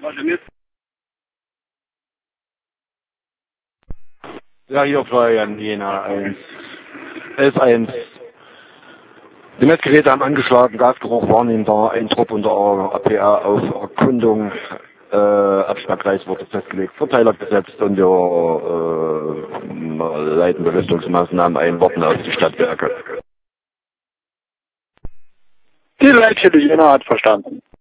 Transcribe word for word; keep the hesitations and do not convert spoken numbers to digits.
Ja, hier Florian, Jena eins. elf eins. Die Messgeräte haben angeschlagen, Gasgeruch wahrnehmbar, ein Trupp unter A P R auf Erkundung, äh, Absperrkreis wurde festgelegt, Verteiler gesetzt und wir äh, leiten Belüftungsmaßnahmen ein, warten auf die Stadtwerke. Die Leitstelle Jena hat verstanden.